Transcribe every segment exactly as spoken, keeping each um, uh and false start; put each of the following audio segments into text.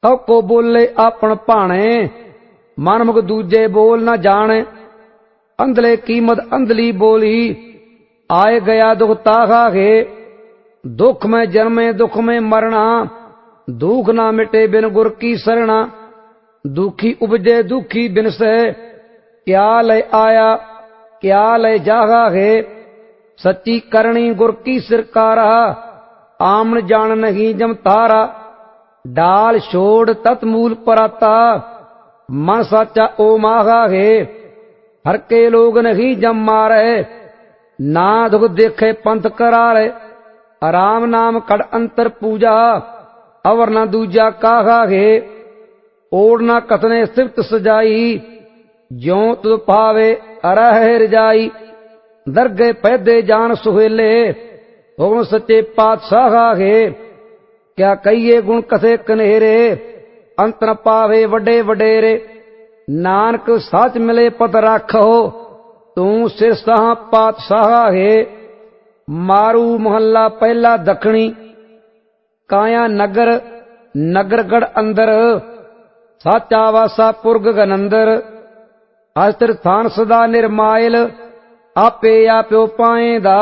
Q ਕੋ ਬੋਲੇ ਆਪਣ ਭਾਣੇ, ਮਨਮੁਖ ਦੂਜੇ ਬੋਲ ਨਾ ਜਾਣੇ। ਅੰਧਲੇ ਕੀਮਤ ਅੰਧਲੀ ਬੋਲੀ, ਆਏ ਗਿਆ ਦੁਖ ਤਾਹਾ ਹੈ। दुख में जन्मे दुख में मरना, दुख ना मिटे बिन गुर की सरना। दुखी उपजे दुखी बिन से, क्या ले आया क्या ले जागा है। सच्ची करनी गुर की सिरकारा, आमन जान नहीं जम तारा। डाल छोड़ तत्मूल पराता, मन साचा ओ मागा है। हर के लोग नहीं जम मारे, ना दुख देखे पंथ करारे। राम नाम कड़ अंतर पूजा, अवर न दूजा काहा है। ओढ़ न कथने सिफत सजाई, ज्यों तुद पावे अरह रजाई। दरगे पैदे जान सुहेले, हुक्म सच्चे पातशाहा है। क्या कहिए गुण कथे कनेरे, अंत न पावे वडे वडेरे। नानक साच मिले पत राखो, तू सिर साह पातशाहा है। मारू मोहल्ला पहला दखणी, काया नगर नगरगढ़ अंदर। साचा वासा पुरग गनंदर, अस्त्र थान सदा निर्मायल। आपे आप्यो पाएदा,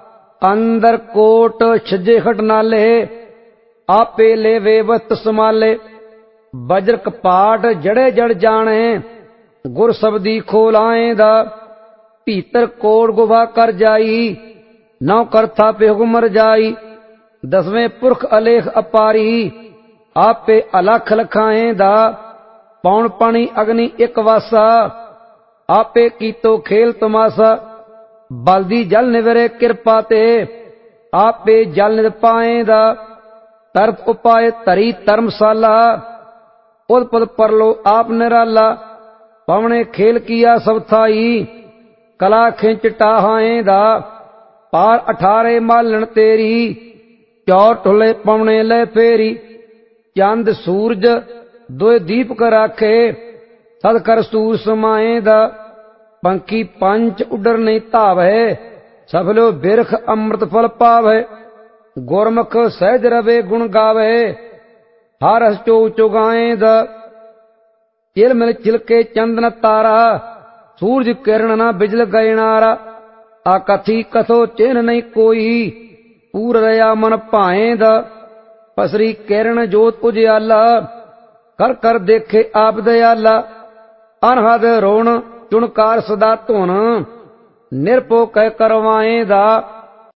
अंदर कोट छजे खट नाले। आपे लेवे वस्त समाले, वज्र कपाट जड़े जड़ जाने। गुर सबदी खोलाएदा, भीतर कोट गुफा कर जाई। नौ करथा पे हुक्म रजाई, दसवें पुरख अलेख अपारी। आपे अलख लखाएं दा, पौन पानी अग्नि एक वासा। आपे कीतो खेल तमाशा, बलदी जल निवरे कृपा ते। आपे जल निद पाएं दा, तरत उपाय तरी धर्मशाला। उद पद परलो आप निराला, पवने खेल किया सब थाई। कला खिंच टाहाएं दा, पार अठारे मालन तेरी। चौर ठुले पवने ले फेरी, चंद सूरज दो दीपक राखे। सद कर सूर समाए दा, पंखी पंच उडर नहीं धावे। सफलो बिरख अमृत फल पावे। गुरमुख सहज रवे गुण गावे, हर हस चो चुगाए दा। चिल मिल चिलके चंदन तारा, सूरज किरण ना बिजल गयनारा। आकथी कथो चिन्ह नहीं कोई, पूर रया मन भाएदा। पसरी किरण जोत उजियाला, कर कर देखे आप दयाला। अनहद रोण चुणकार सदा धुन, निरपो कह करवाएदा।